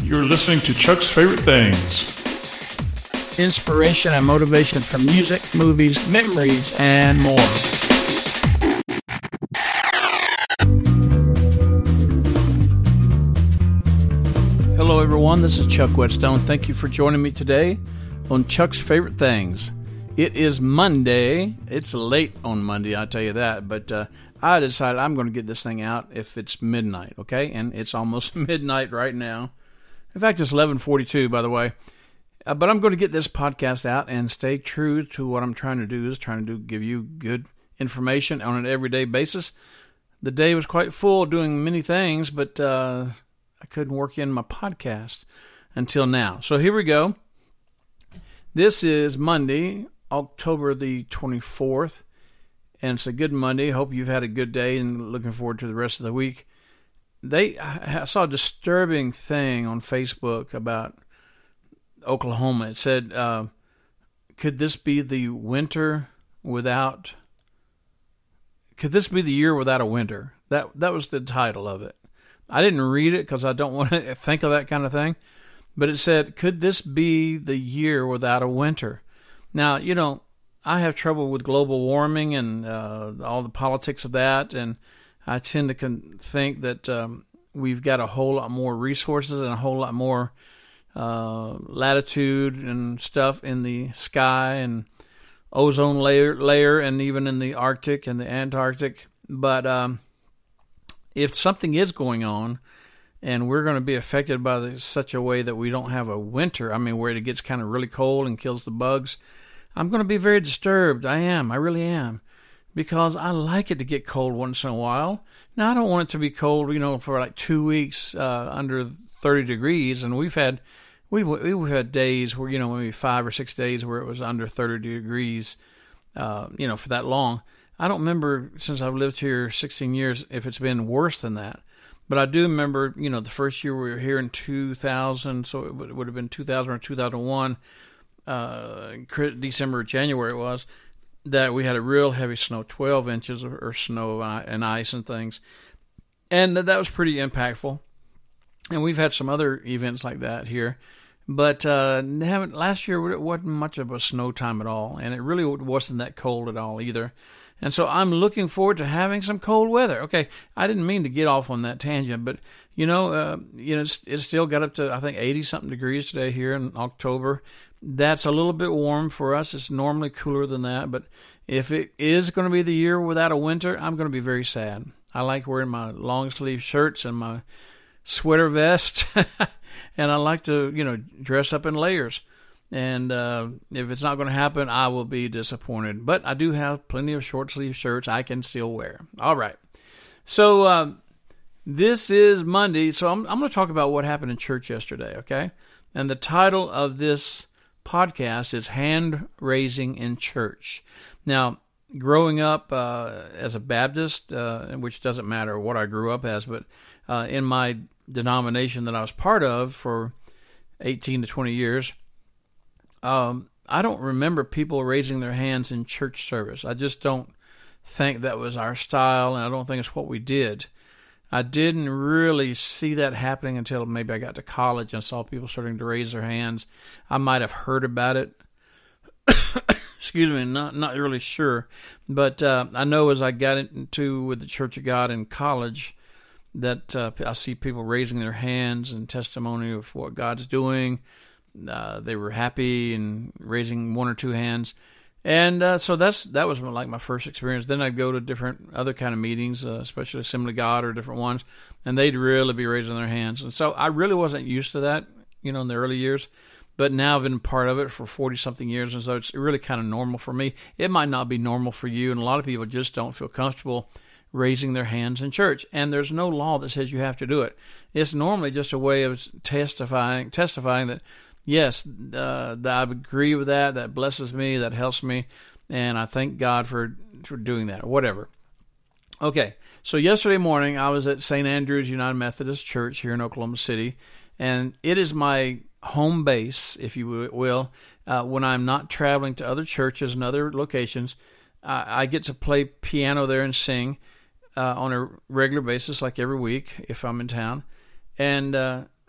You're listening to Chuck's Favorite Things. Inspiration and motivation from music, movies, memories, and more. Hello, everyone. This is Chuck Whetstone. Thank you for joining me today on Chuck's Favorite Things. It is Monday. It's late on Monday, I'll tell you that. But I decided I'm going to get this thing out if it's midnight, okay? And it's almost midnight right now. In fact, it's 11:42, by the way. But I'm going to get this podcast out and stay true to what I'm trying to do, give you good information on an everyday basis. The day was quite full doing many things, but I couldn't work in my podcast until now. So here we go. This is Monday, October the 24th, and it's a good Monday. Hope you've had a good day and looking forward to the rest of the week. I saw a disturbing thing on Facebook about Oklahoma. It said, could this be the year without a winter? That was the title of it. I didn't read it because I don't want to think of that kind of thing. But it said, could this be the year without a winter? Now, you know, I have trouble with global warming and all the politics of that, and I tend to think that we've got a whole lot more resources and a whole lot more latitude and stuff in the sky and ozone layer and even in the Arctic and the Antarctic. But if something is going on and we're going to be affected by such a way that we don't have a winter, I mean, where it gets kind of really cold and kills the bugs, I'm going to be very disturbed. I really am. Because I like it to get cold once in a while. Now, I don't want it to be cold, for like 2 weeks under 30 degrees. And we've had days where, maybe 5 or 6 days where it was under 30 degrees, for that long. I don't remember, since I've lived here 16 years, if it's been worse than that. But I do remember, the first year we were here in 2000, so it would have been 2000 or 2001, December or January it was, that we had a real heavy snow, 12 inches of snow and ice and things. And that was pretty impactful. And we've had some other events like that here. But last year, it wasn't much of a snow time at all. And it really wasn't that cold at all either. And so I'm looking forward to having some cold weather. Okay, I didn't mean to get off on that tangent, but, it's still got up to, I think, 80-something degrees today here in October. That's a little bit warm for us. It's normally cooler than that. But if it is going to be the year without a winter, I'm going to be very sad. I like wearing my long sleeve shirts and my sweater vest. And I like to, dress up in layers. And if it's not going to happen, I will be disappointed. But I do have plenty of short sleeve shirts I can still wear. All right. So this is Monday. So I'm going to talk about what happened in church yesterday, okay? And the title of this podcast is Hand Raising in Church. Now, growing up as a Baptist, which doesn't matter what I grew up as, but in my denomination that I was part of for 18 to 20 years, I don't remember people raising their hands in church service. I just don't think that was our style, and I don't think it's what we did. I didn't really see that happening until maybe I got to college and saw people starting to raise their hands. I might have heard about it. Excuse me, not really sure. But I know as I got into with the Church of God in college that I see people raising their hands in testimony of what God's doing. They were happy and raising one or two hands. And so that was like my first experience. Then I'd go to different other kind of meetings, especially Assembly of God or different ones, and they'd really be raising their hands. And so I really wasn't used to that, in the early years. But now I've been part of it for 40-something years, and so it's really kind of normal for me. It might not be normal for you, and a lot of people just don't feel comfortable raising their hands in church. And there's no law that says you have to do it. It's normally just a way of testifying that, yes, I agree with that. That blesses me. That helps me. And I thank God for doing that, whatever. Okay, so yesterday morning I was at St. Andrew's United Methodist Church here in Oklahoma City. And it is my home base, if you will, when I'm not traveling to other churches and other locations. I get to play piano there and sing on a regular basis, like every week if I'm in town. And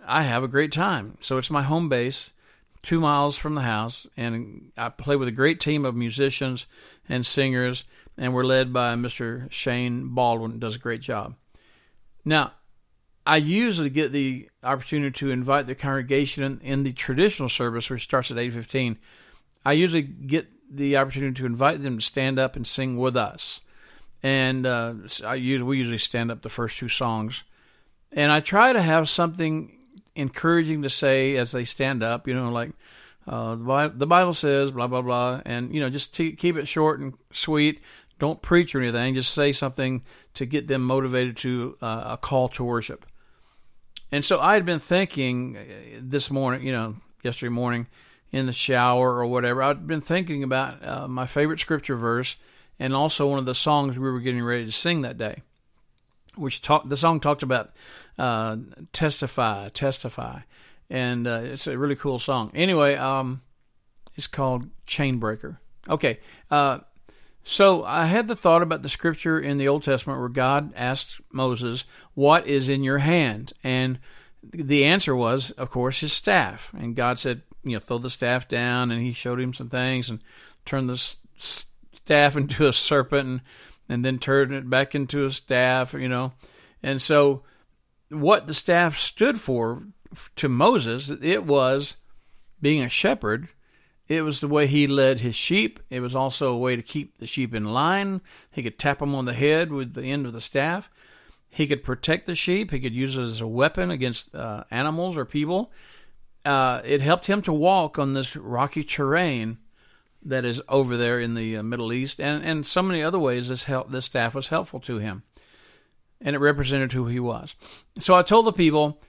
I have a great time. So it's my home base, 2 miles from the house, and I play with a great team of musicians and singers, and we're led by Mr. Shane Baldwin, who does a great job. Now, I usually get the opportunity to invite the congregation in the traditional service, which starts at 8:15. I usually get the opportunity to invite them to stand up and sing with us. And we usually stand up the first 2 songs. And I try to have something encouraging to say as they stand up, like the Bible says, blah, blah, blah. And, just keep it short and sweet. Don't preach or anything. Just say something to get them motivated to a call to worship. And so I had been thinking this morning, yesterday morning in the shower or whatever, I'd been thinking about my favorite scripture verse and also one of the songs we were getting ready to sing that day, the song talked about testify. And it's a really cool song. Anyway, it's called Chainbreaker. Okay, so I had the thought about the scripture in the Old Testament where God asked Moses, "What is in your hand?" And the answer was, of course, his staff. And God said, throw the staff down. And he showed him some things and turned the staff into a serpent and then turned it back into a staff, And so what the staff stood for to Moses, it was being a shepherd. It was the way he led his sheep. It was also a way to keep the sheep in line. He could tap them on the head with the end of the staff. He could protect the sheep. He could use it as a weapon against animals or people. It helped him to walk on this rocky terrain that is over there in the Middle East. And so many other ways this staff was helpful to him. And it represented who he was. So I told the people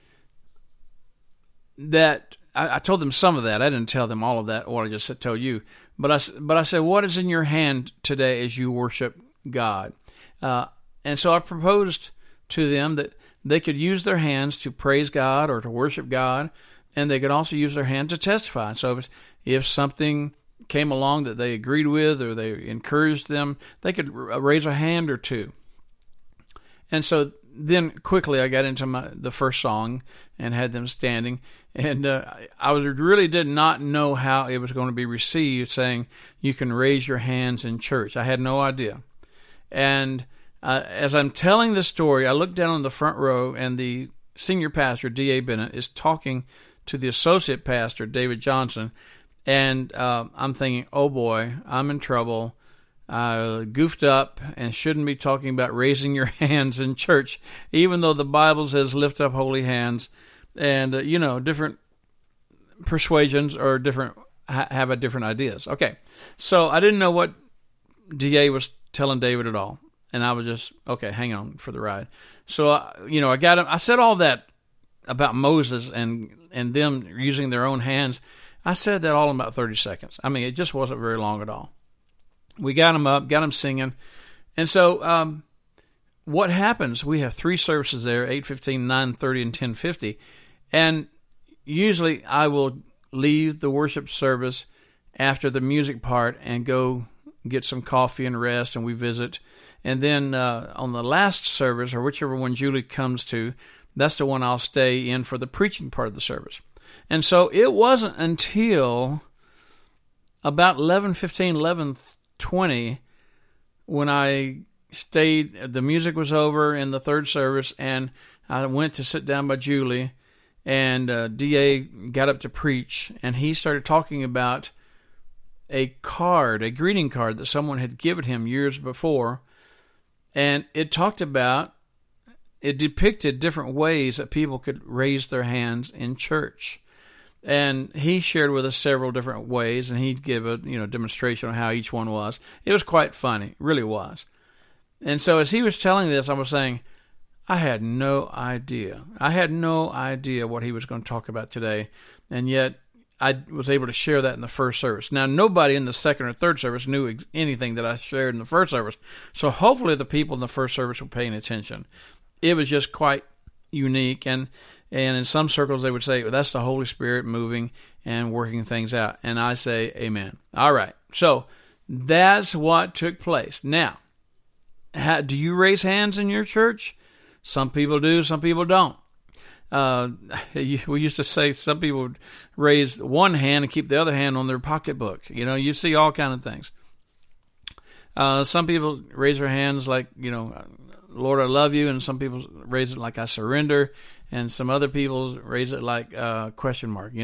that I told them some of that. I didn't tell them all of that, what I just told you. But I said, what is in your hand today as you worship God? And so I proposed to them that they could use their hands to praise God or to worship God, and they could also use their hand to testify. So if something came along that they agreed with or they encouraged them, they could raise a hand or two. And so then quickly I got into the first song and had them standing, and I really did not know how it was going to be received, saying you can raise your hands in church. I had no idea. And as I'm telling the story, I look down on the front row, and the senior pastor, D.A. Bennett, is talking to the associate pastor, David Johnson, and I'm thinking, oh boy, I'm in trouble. I goofed up and shouldn't be talking about raising your hands in church, even though the Bible says lift up holy hands. And, different persuasions or have different ideas. Okay, so I didn't know what DA was telling David at all. And I was just, okay, hang on for the ride. So, I got him. I said all that about Moses and them using their own hands. I said that all in about 30 seconds. I mean, it just wasn't very long at all. We got him up, got him singing. And so what happens, we have 3 services there, 8:15, 9:30, and 10:50. And usually I will leave the worship service after the music part and go get some coffee and rest, and we visit. And then on the last service, or whichever one Julie comes to, that's the one I'll stay in for the preaching part of the service. And so it wasn't until about 11:15, 11:20 when I stayed, the music was over in the third service, and I went to sit down by Julie, and D.A. got up to preach, and he started talking about a greeting card that someone had given him years before, and it depicted different ways that people could raise their hands in church. And he shared with us several different ways, and he'd give a demonstration on how each one was. It was quite funny, it really was. And so as he was telling this, I was saying, I had no idea. I had no idea what he was going to talk about today, and yet I was able to share that in the first service. Now, nobody in the second or third service knew anything that I shared in the first service, so hopefully the people in the first service were paying attention. It was just quite unique, and in some circles they would say, well, that's the Holy Spirit moving and working things out. And I say, amen. All right, so that's what took place. Now, do you raise hands in your church? Some people do, some people don't. We used to say some people would raise one hand and keep the other hand on their pocketbook. You see all kind of things. Some people raise their hands like, Lord, I love you, and some people raise it like I surrender, and some other people raise it like question mark,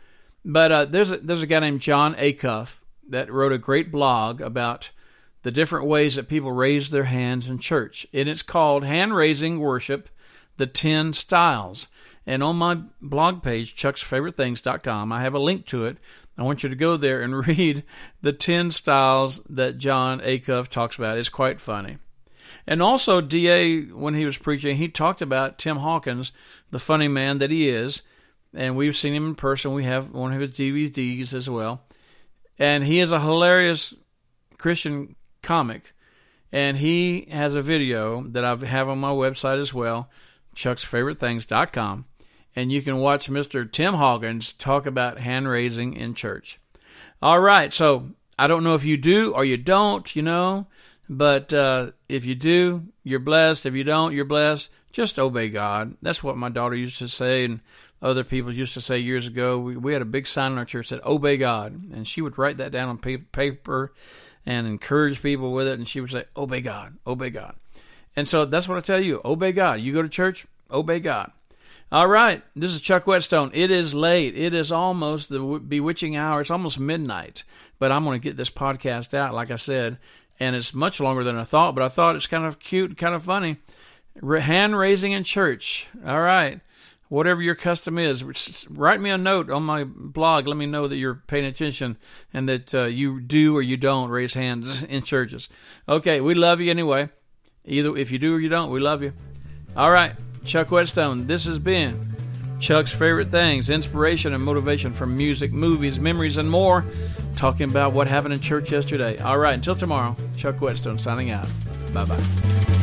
But there's a guy named Jon Acuff that wrote a great blog about the different ways that people raise their hands in church. And it's called Hand Raising Worship, the 10 Styles. And on my blog page, chucksfavoritethings.com, I have a link to it. I want you to go there and read the 10 styles that Jon Acuff talks about. It's quite funny. And also, D.A., when he was preaching, he talked about Tim Hawkins, the funny man that he is. And we've seen him in person. We have one of his DVDs as well. And he is a hilarious Christian comic. And he has a video that I have on my website as well, chucksfavoritethings.com. And you can watch Mr. Tim Hawkins talk about hand raising in church. All right, so I don't know if you do or you don't, but if you do, you're blessed. If you don't, you're blessed. Just obey God. That's what my daughter used to say, and other people used to say years ago. We had a big sign in our church that said, obey God. And she would write that down on paper and encourage people with it, and she would say, obey God, obey God. And so that's what I tell you, obey God. You go to church, obey God. All right, this is Chuck Whetstone. It is late. It is almost the bewitching hour. It's almost midnight, but I'm going to get this podcast out, like I said, and it's much longer than I thought, but I thought it's kind of cute, kind of funny. Hand raising in church. All right, whatever your custom is, write me a note on my blog. Let me know that you're paying attention and that you do or you don't raise hands in churches. Okay, we love you anyway. Either if you do or you don't, we love you. All right. Chuck Whetstone, this has been Chuck's Favorite Things, inspiration and motivation from music, movies, memories, and more, talking about what happened in church yesterday. All right, until tomorrow, Chuck Whetstone signing out. Bye-bye.